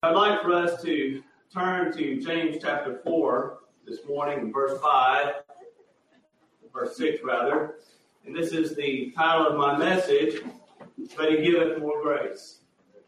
I'd like for us to turn to James chapter 4 this morning, verse 6 rather. And this is the title of my message, But He Giveth More Grace.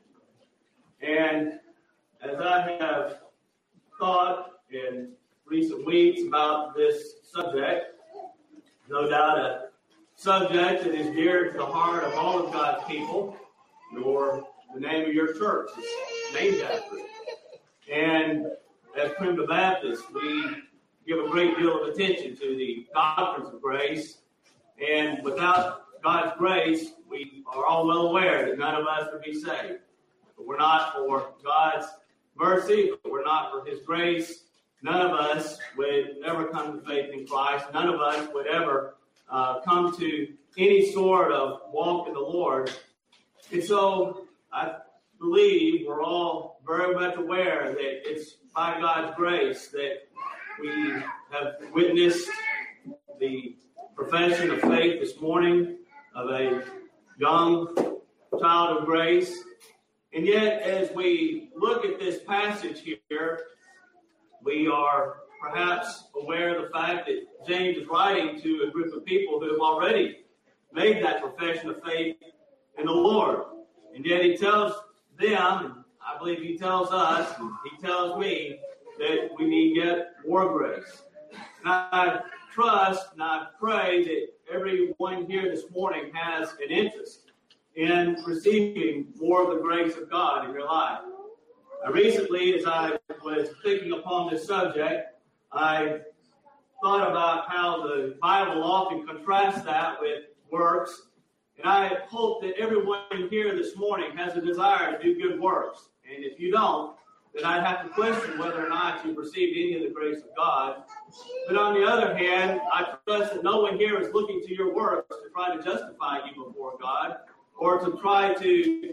And as I have thought in recent weeks about this subject, no doubt a subject that is dear to the heart of all of God's people, nor the name of your church is named after it. And as Primitive Baptists, we give a great deal of attention to the doctrines of grace. And without God's grace, we are all well aware that none of us would be saved. If it were not for God's mercy, if it were not for His grace, none of us would ever come to faith in Christ. None of us would ever come to any sort of walk in the Lord. And so I believe we're all very much aware that it's by God's grace that we have witnessed the profession of faith this morning of a young child of grace. And yet, as we look at this passage here, we are perhaps aware of the fact that James is writing to a group of people who have already made that profession of faith in the Lord. And yet he tells them, and I believe he tells us, and he tells me, that we need yet more grace. And I trust and I pray that everyone here this morning has an interest in receiving more of the grace of God in your life. Recently, as I was thinking upon this subject, I thought about how the Bible often contrasts that with works. And I hope that everyone here this morning has a desire to do good works. And if you don't, then I'd have to question whether or not you've received any of the grace of God. But on the other hand, I trust that no one here is looking to your works to try to justify you before God, or to try to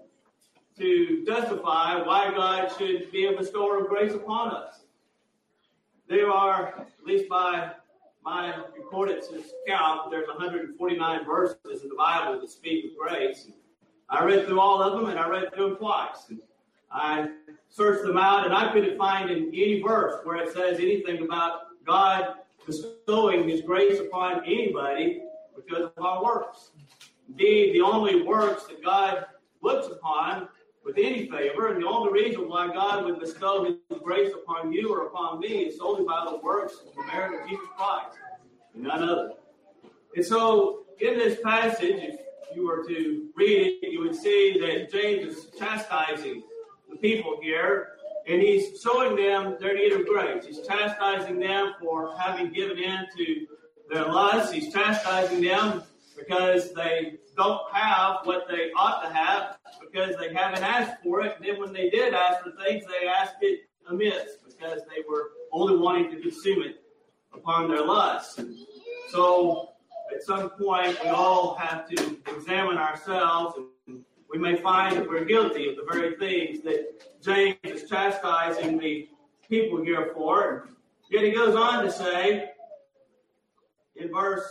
justify why God should be a bestower of grace upon us. There are, at least by my concordance's count, there's 149 verses in the Bible that speak of grace. I read through all of them, and I read through them twice. And I searched them out, and I couldn't find in any verse where it says anything about God bestowing His grace upon anybody because of our works. Indeed, the only works that God looks upon with any favor, and the only reason why God would bestow His grace upon you or upon me is solely by the works of the merit of Jesus Christ, and none other. And so, in this passage, if you were to read it, you would see that James is chastising the people here, and he's showing them their need of grace. He's chastising them for having given in to their lusts. He's chastising them because they don't have what they ought to have, because they haven't asked for it. And then when they did ask for things, they asked it amiss, because they were only wanting to consume it upon their lusts. So at some point, we all have to examine ourselves, and we may find that we're guilty of the very things that James is chastising the people here for. Yet he goes on to say in verse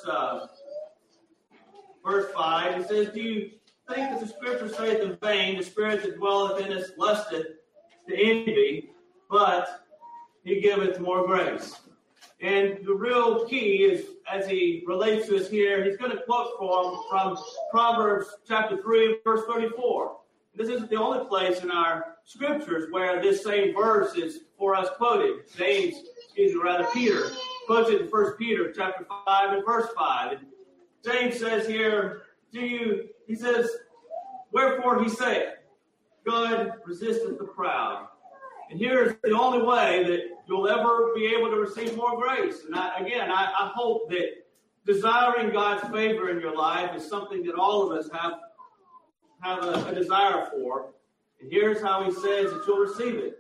5, he says, "Do you think that the Scripture saith in vain, the Spirit that dwelleth in us lusteth to envy, but He giveth more grace?" And the real key is, as he relates to us here, he's going to quote from Proverbs chapter 3, verse 34. This isn't the only place in our Scriptures where this same verse is for us quoted. Peter quotes it in 1 Peter chapter 5 and verse 5. And James says here, he says, "Wherefore he saith, God resisteth the proud." And here's the only way that you'll ever be able to receive more grace. And I hope that desiring God's favor in your life is something that all of us have a desire for. And here's how he says that you'll receive it.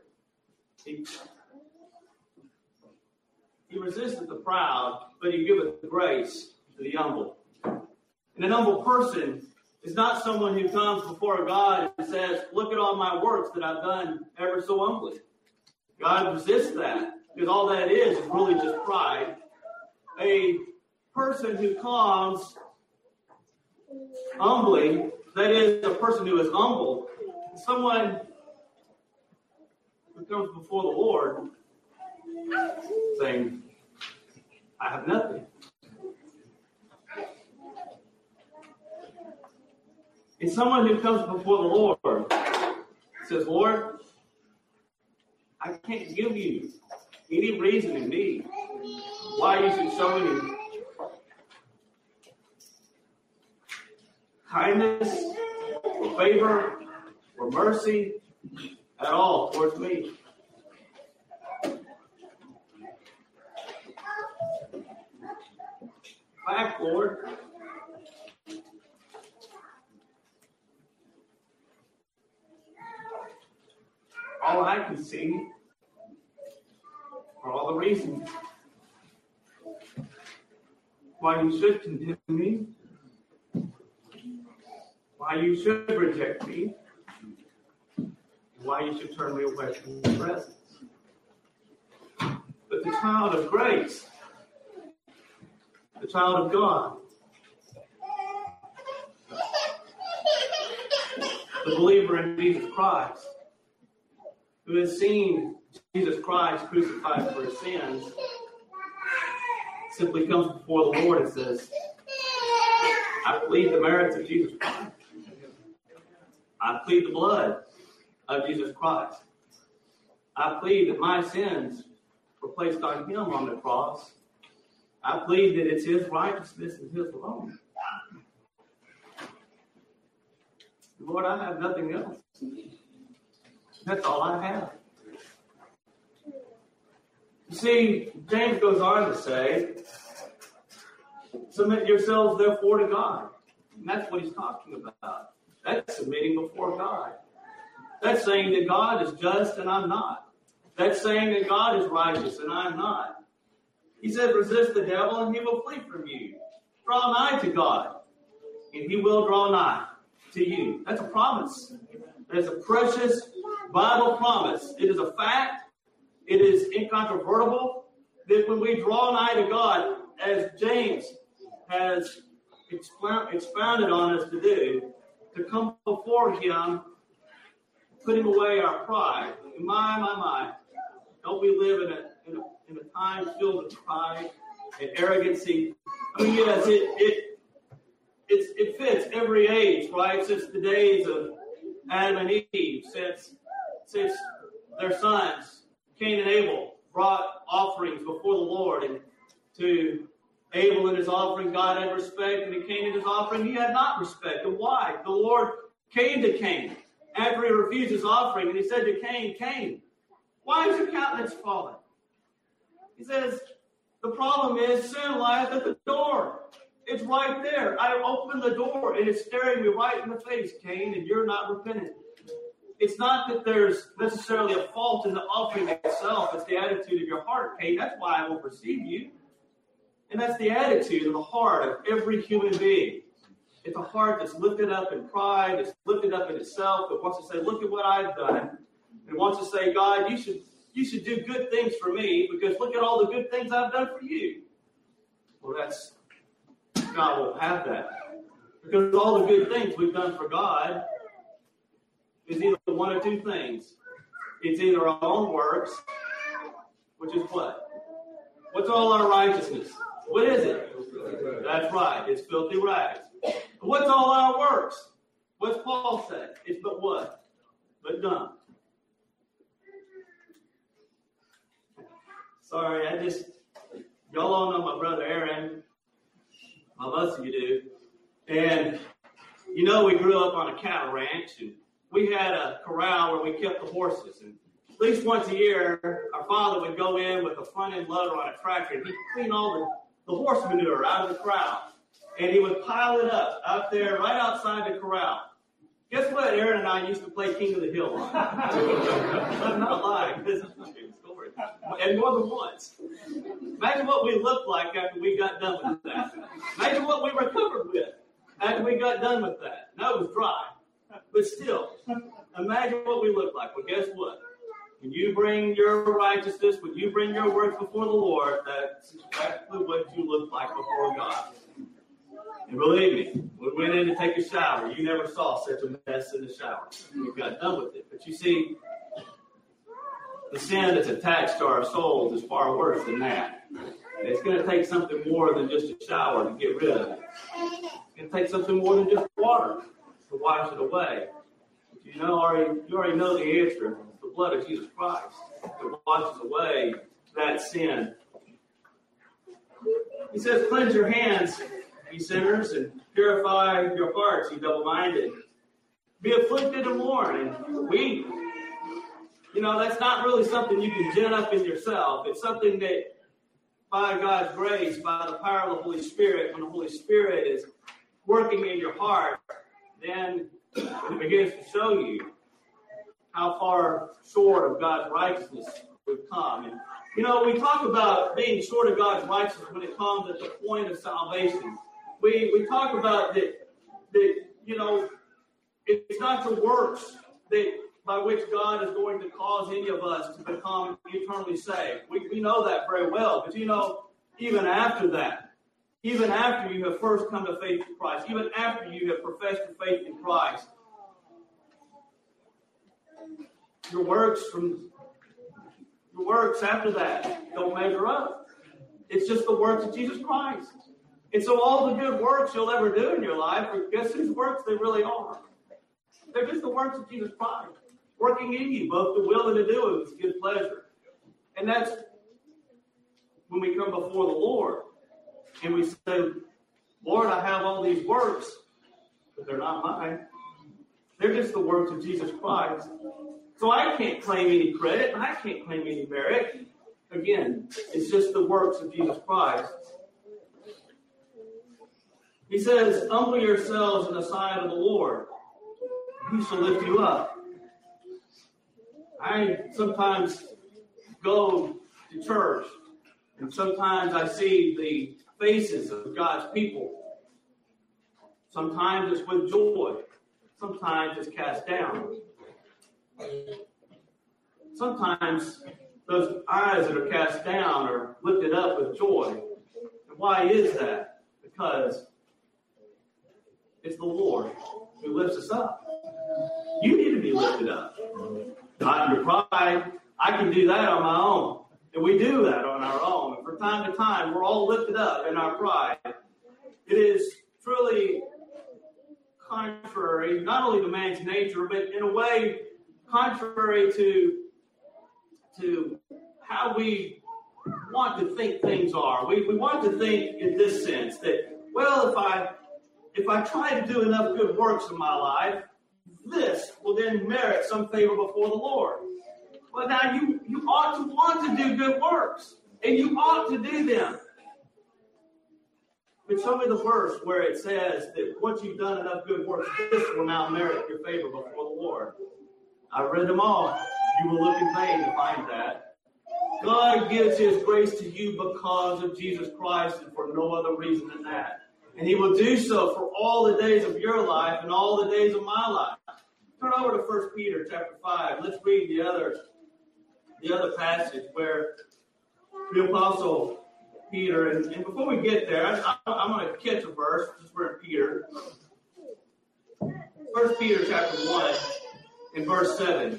He resisteth the proud, but He giveth grace to the humble. And an humble person is not someone who comes before God and says, "Look at all my works that I've done ever so humbly." God resists that, because all that is really just pride. A person who comes humbly, that is, a person who is humble, someone who comes before the Lord saying, I have nothing. It's someone who comes before the Lord says, Lord, I can't give you any reason in me why you should show me kindness or favor or mercy at all towards me. Back, Lord. All I can see are all the reasons why you should condemn me, why you should reject me, why you should turn me away from your presence. But the child of grace, the child of God, the believer in Jesus Christ, who has seen Jesus Christ crucified for his sins, simply comes before the Lord and says, I plead the merits of Jesus Christ. I plead the blood of Jesus Christ. I plead that my sins were placed on him on the cross. I plead that it's his righteousness and his alone. Lord, I have nothing else. That's all I have. You see, James goes on to say, submit yourselves therefore to God. And that's what he's talking about. That's submitting before God. That's saying that God is just and I'm not. That's saying that God is righteous and I'm not. He said, resist the devil and he will flee from you. Draw nigh to God and he will draw nigh to you. That's a promise. That's a precious Bible promise. It is a fact. It is incontrovertible that when we draw nigh to God, as James has expounded on us to do, to come before him, putting away our pride. And my, don't we live in a time filled with pride and arrogancy? I mean, yes, it fits every age, right? Since the days of Adam and Eve, since their sons, Cain and Abel, brought offerings before the Lord, and to Abel and his offering, God had respect, and to Cain and his offering, he had not respect. And why? The Lord came to Cain after he refused his offering, and he said to Cain, Cain, why is your countenance fallen? He says, the problem is sin lieth at the door. It's right there. I opened the door, and it's staring me right in the face, Cain, and you're not repentant. It's not that there's necessarily a fault in the offering itself. It's the attitude of your heart, Cain. That's why I won't receive you. And that's the attitude of the heart of every human being. It's a heart that's lifted up in pride, it's lifted up in itself, that wants to say, look at what I've done. And wants to say, God, you should do good things for me, because look at all the good things I've done for you. Well, God won't have that. Because all the good things we've done for God is either one or two things. It's either our own works, which is what? What's all our righteousness? What is it? That's right. It's filthy rags. But what's all our works? What's Paul say? It's but what? But dung. Sorry, y'all all know my brother Aaron. Most of you do. And we grew up on a cattle ranch, and we had a corral where we kept the horses. And at least once a year, our father would go in with a front end loader on a tractor, and he'd clean all the horse manure out of the corral. And he would pile it up out there right outside the corral. Guess what Aaron and I used to play King of the Hill on? I'm not lying. This is a true story. And more than once. Imagine what we looked like after we got done with that. Imagine what we were covered with after we got done with that. No, it was dry. But still, imagine what we looked like. Well, guess what? When you bring your righteousness, when you bring your works before the Lord, that's exactly what you look like before God. And believe me, when we went in to take a shower, you never saw such a mess in the shower. We got done with it. But you see, the sin that's attached to our souls is far worse than that. It's going to take something more than just a shower to get rid of it. It's going to take something more than just water to wash it away. But you already know the answer. It's the blood of Jesus Christ that washes away that sin. He says, cleanse your hands, ye sinners, and purify your hearts, ye double-minded. Be afflicted and mourn and weep. That's not really something you can gin up in yourself. It's something that, by God's grace, by the power of the Holy Spirit, when the Holy Spirit is working in your heart, then it begins to show you how far short of God's righteousness we've come. And, we talk about being short of God's righteousness when it comes at the point of salvation. We talk about that it's not the works by which God is going to cause any of us to become eternally saved. We know that very well. But even after that, even after you have first come to faith in Christ, even after you have professed your faith in Christ, your works after that don't measure up. It's just the works of Jesus Christ. And so all the good works you'll ever do in your life, guess whose works they really are? They're just the works of Jesus Christ, working in you, both to will and to do with good pleasure. And that's when we come before the Lord and we say, Lord, I have all these works, but they're not mine. They're just the works of Jesus Christ. So I can't claim any credit, and I can't claim any merit. Again, it's just the works of Jesus Christ. He says, humble yourselves in the sight of the Lord. He shall lift you up. I sometimes go to church, and sometimes I see the faces of God's people. Sometimes it's with joy. Sometimes it's cast down. Sometimes those eyes that are cast down are lifted up with joy. And why is that? Because it's the Lord who lifts us up. You need to be lifted up. Not in your pride. I can do that on my own. And we do that on our own. And from time to time, we're all lifted up in our pride. It is truly contrary, not only to man's nature, but in a way contrary to how we want to think things are. We want to think in this sense that, well, if I try to do enough good works in my life, this will then merit some favor before the Lord. Well, now you ought to want to do good works, and you ought to do them. But show me the verse where it says that once you've done enough good works, this will now merit your favor before the Lord. I've read them all. You will look in vain to find that. God gives His grace to you because of Jesus Christ and for no other reason than that. And He will do so for all the days of your life and all the days of my life. Turn over to 1 Peter chapter 5. Let's read the other passage where the Apostle Peter, and before we get there, I'm going to catch a verse, since we're in Peter. 1 Peter chapter 1 and verse 7.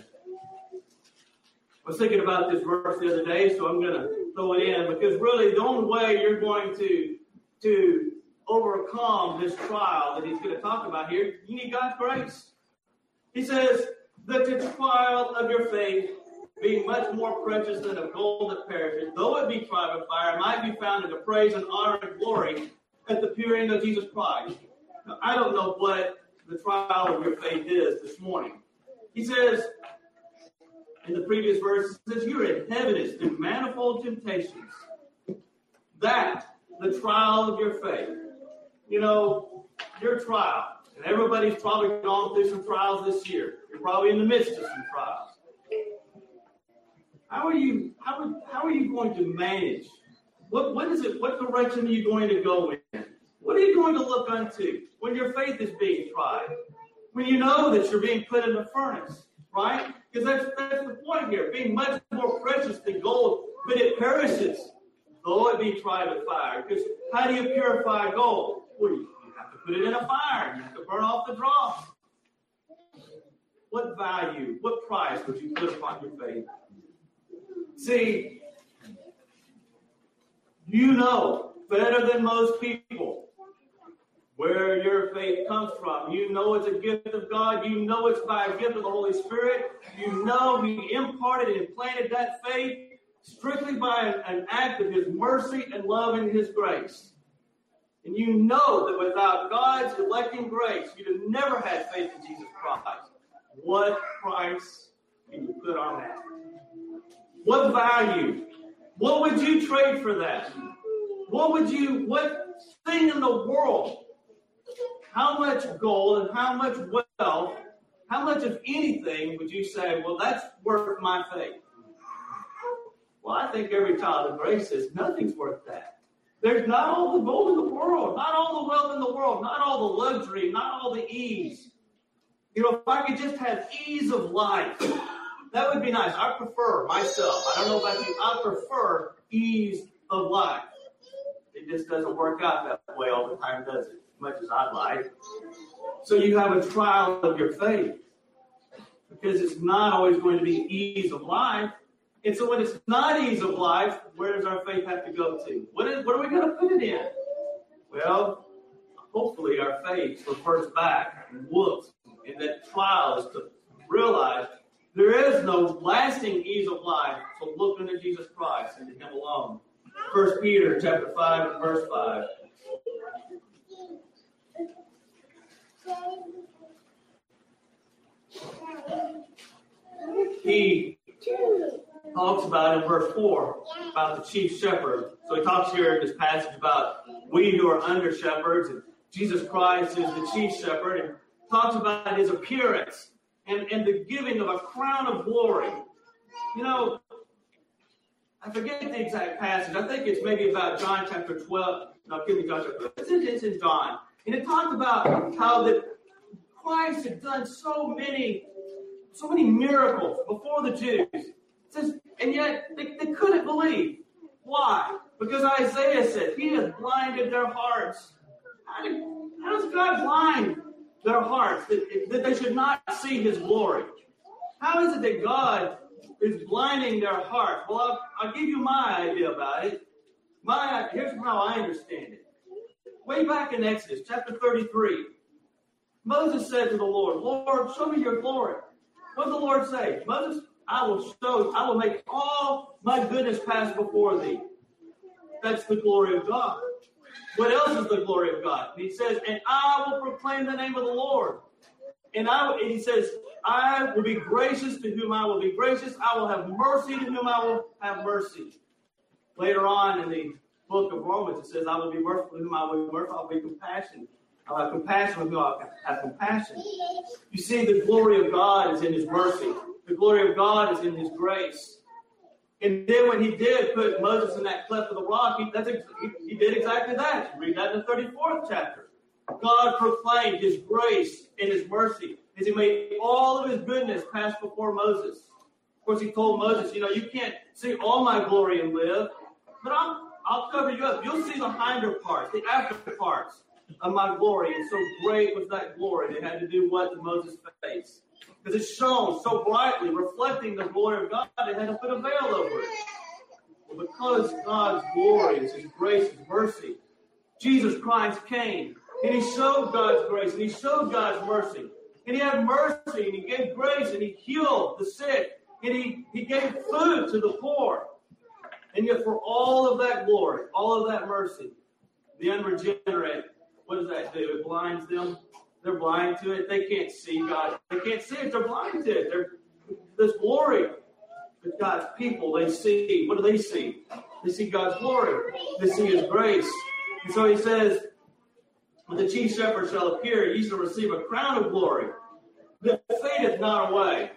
I was thinking about this verse the other day, so I'm going to throw it in, because really the only way you're going to overcome this trial that he's going to talk about here, you need God's grace. He says that the trial of your faith, being much more precious than of gold that perishes, though it be tried by fire, might be found in the praise and honor and glory at the appearing of Jesus Christ. Now, I don't know what the trial of your faith is this morning. He says, in the previous verse, it says, you're in heaviness through manifold temptations. That, the trial of your faith. Your trial. And everybody's probably gone through some trials this year. You're probably in the midst of some trials. How are you going to manage? What is it? What direction are you going to go in? What are you going to look unto when your faith is being tried? When you know that you're being put in the furnace, right? Because that's the point here. Being much more precious than gold, but it perishes, though it be tried with fire. Because how do you purify gold? Well, you have to put it in a fire. You have to burn off the dross. What value, what price would you put upon your faith? See, you know better than most people where your faith comes from. You know it's a gift of God. You know it's by a gift of the Holy Spirit. You know He imparted and planted that faith strictly by an act of His mercy and love and His grace. And you know that without God's electing grace, you'd have never had faith in Jesus Christ. What price can you put on that? What value? What would you trade for that? What thing in the world? How much gold and how much wealth, how much of anything would you say, well, that's worth my faith? Well, I think every child of grace says nothing's worth that. There's not all the gold in the world, not all the wealth in the world, not all the luxury, not all the ease. You know, if I could just have ease of life, that would be nice. I prefer myself. I don't know about you. I prefer ease of life. It just doesn't work out that way all the time, does it? As much as I'd like. So you have a trial of your faith. Because it's not always going to be ease of life. And so when it's not ease of life, where does our faith have to go to? What are we going to put it in? Well, hopefully our faith refers back and looks. And that trial is to realize there is no lasting ease of life to look into Jesus Christ and to Him alone. 1 Peter chapter 5 and verse 5. He talks about in verse 4 about the chief shepherd. So he talks here in this passage about we who are under shepherds, and Jesus Christ is the chief shepherd, and talks about His appearance and the giving of a crown of glory. You know, I forget the exact passage. I think it's maybe about John chapter 12. No, give me John chapter 12. It's in John. And it talked about how that Christ had done so many miracles before the Jews. It says, and yet they couldn't believe. Why? Because Isaiah said, He has blinded their hearts. How does God blind their hearts that they should not see His glory? How is it that God is blinding their hearts? Well, I'll give you my idea about it. Here's how I understand it. Way back in Exodus chapter 33, Moses said to the Lord, Lord, show me your glory. What did the Lord say? Moses, I will make all my goodness pass before thee. That's the glory of God. What else is the glory of God? And He says, and I will proclaim the name of the Lord. And He says, I will be gracious to whom I will be gracious. I will have mercy to whom I will have mercy. Later on in the book of Romans, it says, I will be merciful to whom I will be merciful. I will be compassionate. I'll have compassion with whom I will have compassion. You see, the glory of God is in His mercy. The glory of God is in His grace. And then when He did put Moses in that cleft of the rock, he did exactly that. You read that in the 34th chapter. God proclaimed His grace and His mercy as He made all of His goodness pass before Moses. Of course, He told Moses, you can't see all my glory and live, but I'll cover you up. You'll see the hinder parts, the after parts of my glory. And so great was that glory. They had to do what to Moses' face? Because it shone so brightly, reflecting the glory of God, they had to put a veil over it. Well, because God's glory is His grace, His mercy, Jesus Christ came, and He showed God's grace, and He showed God's mercy. And He had mercy, and He gave grace, and He healed the sick, and He gave food to the poor. And yet for all of that glory, all of that mercy, the unregenerate, what does that do? It blinds them. They're blind to it. They can't see God. They can't see it. They're blind to it. This glory that God's people, they see. What do they see? They see God's glory. They see His grace. And so He says, when the chief shepherd shall appear, ye shall receive a crown of glory that fadeth not away.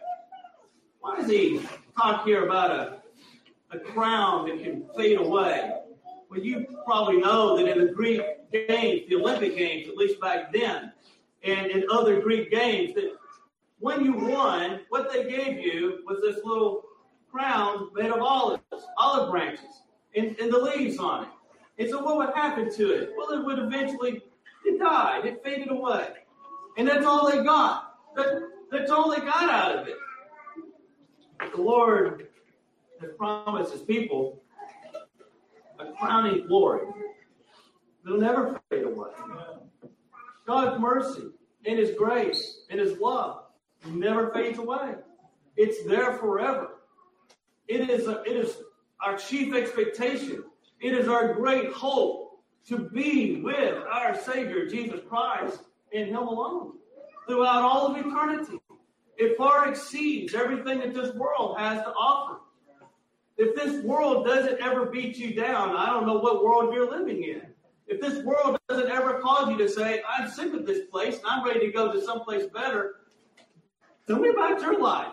Why does He talk here about a crown that can fade away? Well, you probably know that in the Greek games, the Olympic Games, at least back then, and in other Greek games, that when you won, what they gave you was this little crown made of olive branches, and the leaves on it. And so what would happen to it? Well, it would eventually, it died. It faded away. And that's all they got. That's all they got out of it. The Lord has promised his people a crowning glory that'll never fade away. God's mercy and his grace and his love never fades away. It's there forever. It is our chief expectation. It is our great hope to be with our Savior, Jesus Christ, and him alone throughout all of eternity. It far exceeds everything that this world has to offer. If this world doesn't ever beat you down, I don't know what world you're living in. If this world doesn't ever cause you to say, I'm sick of this place and I'm ready to go to someplace better, tell me about your life.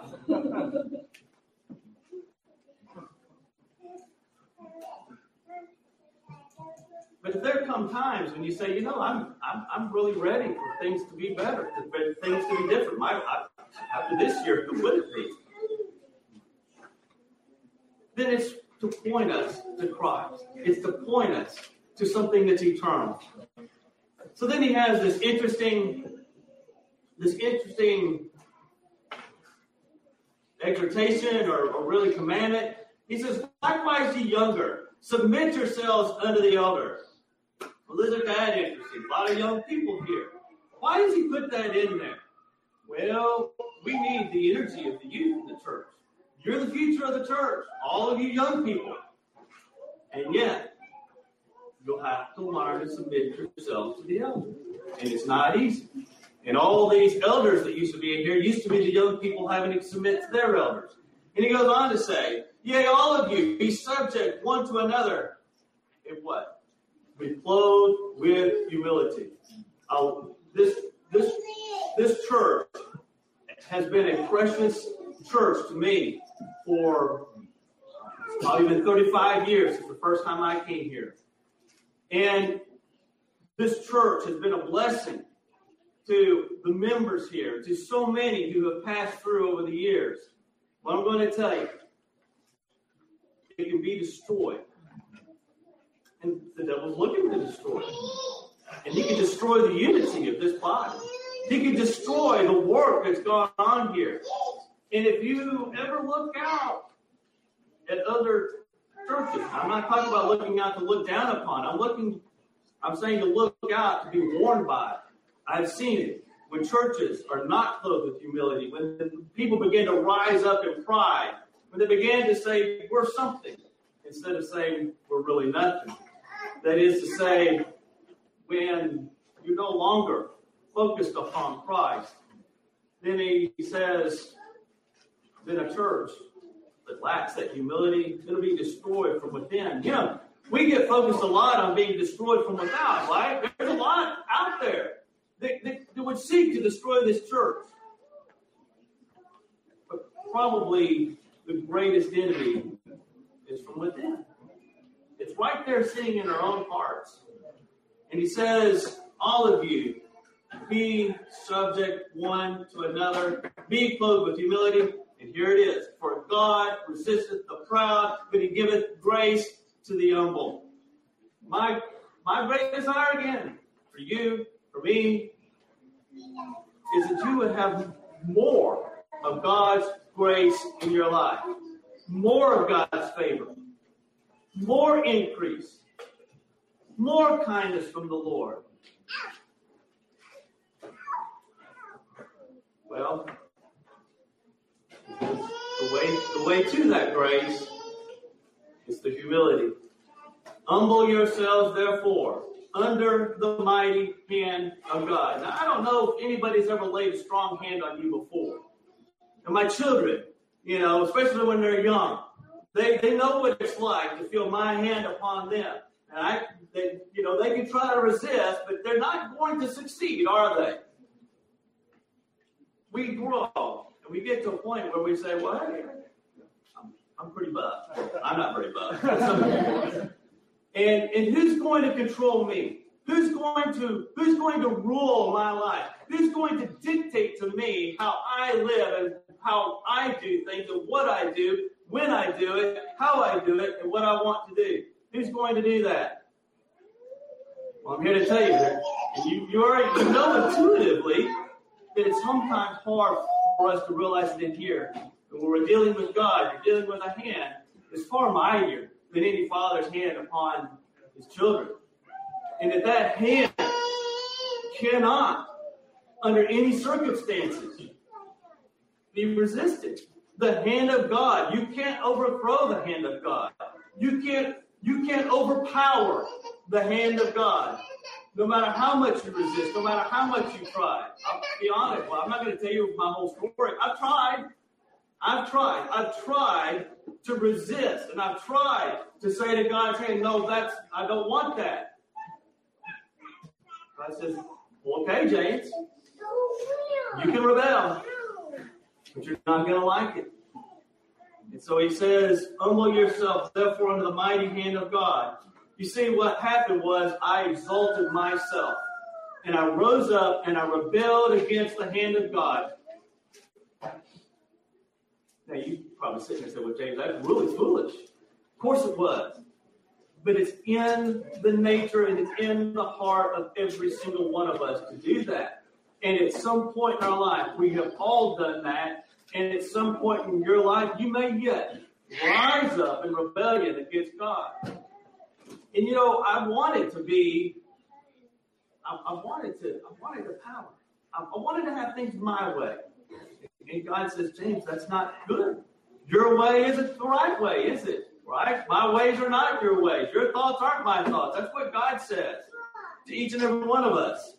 But if there come times when you say, I'm really ready for things to be better, for things to be different. After this year, who would it be? Then it's to point us to Christ. It's to point us to something that's eternal. So then he has this interesting exhortation or really commandment. He says, likewise, ye younger, submit yourselves unto the elder. Well, isn't that interesting? A lot of young people here. Why does he put that in there? Well, we need the energy of the youth in the church. You're the future of the church, all of you young people. And yet, you'll have to learn to submit yourselves to the elders. And it's not easy. And all these elders that used to be in here used to be the young people having to submit to their elders. And he goes on to say, yea, all of you, be subject one to another. In what? Be clothed with humility. This church has been a precious church to me for probably been 35 years since the first time I came here. And this church has been a blessing to the members here, to so many who have passed through over the years. What I'm going to tell you, it can be destroyed. And the devil's looking to destroy it. And he can destroy the unity of this body. He can destroy the work that's gone on here. And if you ever look out at other churches, I'm not talking about looking out to look down upon. I'm saying to look out to be warned by. I've seen it. When churches are not clothed with humility, when people begin to rise up in pride, when they begin to say, we're something, instead of saying, we're really nothing. That is to say, when you're no longer focused upon Christ, then he says, then a church that lacks that humility, it'll be destroyed from within. We get focused a lot on being destroyed from without, right? There's a lot out there that would seek to destroy this church. But probably the greatest enemy is from within. It's right there sitting in our own hearts. And he says, all of you, be subject one to another, be clothed with humility. And here it is. For God resisteth the proud, but he giveth grace to the humble. My great desire again, for you, for me, is that you would have more of God's grace in your life. More of God's favor. More increase. More kindness from the Lord. Well, the way to that grace is the humility. Humble yourselves, therefore, under the mighty hand of God. Now, I don't know if anybody's ever laid a strong hand on you before. And my children, especially when they're young, they know what it's like to feel my hand upon them. And they can try to resist, but they're not going to succeed, are they? We grow, and we get to a point where we say, well, hey, I'm pretty buff. I'm not very buff. And who's going to control me? Who's going to rule my life? Who's going to dictate to me how I live and how I do things and what I do, when I do it, how I do it, and what I want to do? Who's going to do that? Well, I'm here to tell you that. And you already know intuitively that it's sometimes hard for us to realize it in here. When we're dealing with God, you're dealing with a hand. is far mightier than any father's hand upon his children. And that hand cannot, under any circumstances, be resisted. The hand of God. You can't overthrow the hand of God. You can't overpower the hand of God. No matter how much you resist, no matter how much you try. I'll be honest. Well, I'm not going to tell you my whole story. I've tried to resist, and I've tried to say to God, hey, no, I don't want that. God says, well, okay, James, you can rebel, but you're not going to like it. And so he says, humble yourself, therefore, under the mighty hand of God. You see, what happened was I exalted myself, and I rose up, and I rebelled against the hand of God. Now, you probably sit there and say, well, James, that's really foolish. Of course it was. But it's in the nature and it's in the heart of every single one of us to do that. And at some point in our life, we have all done that. And at some point in your life, you may yet rise up in rebellion against God. And I wanted the power. I wanted to have things my way. And God says, James, that's not good. Your way isn't the right way, is it? Right? My ways are not your ways. Your thoughts aren't my thoughts. That's what God says to each and every one of us.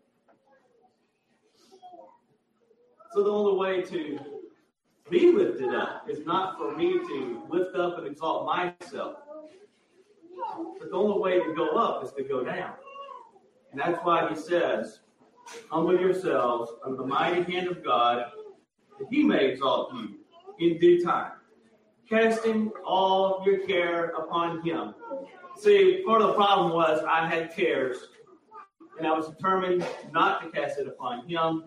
So the only way to be lifted up is not for me to lift up and exalt myself. But the only way to go up is to go down. And that's why he says, humble yourselves under the mighty hand of God, that he may exalt you in due time, casting all your care upon him. See, part of the problem was I had cares, and I was determined not to cast it upon him.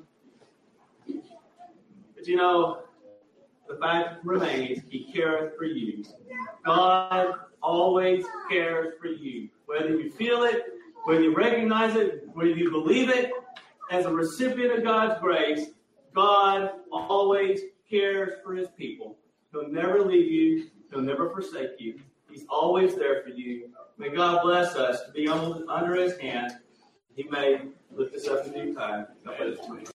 But the fact remains, he careth for you. God always cares for you. Whether you feel it, whether you recognize it, whether you believe it, as a recipient of God's grace, God always cares for his people. He'll never leave you. He'll never forsake you. He's always there for you. May God bless us to be under his hand. He may lift us up in due time. God bless you.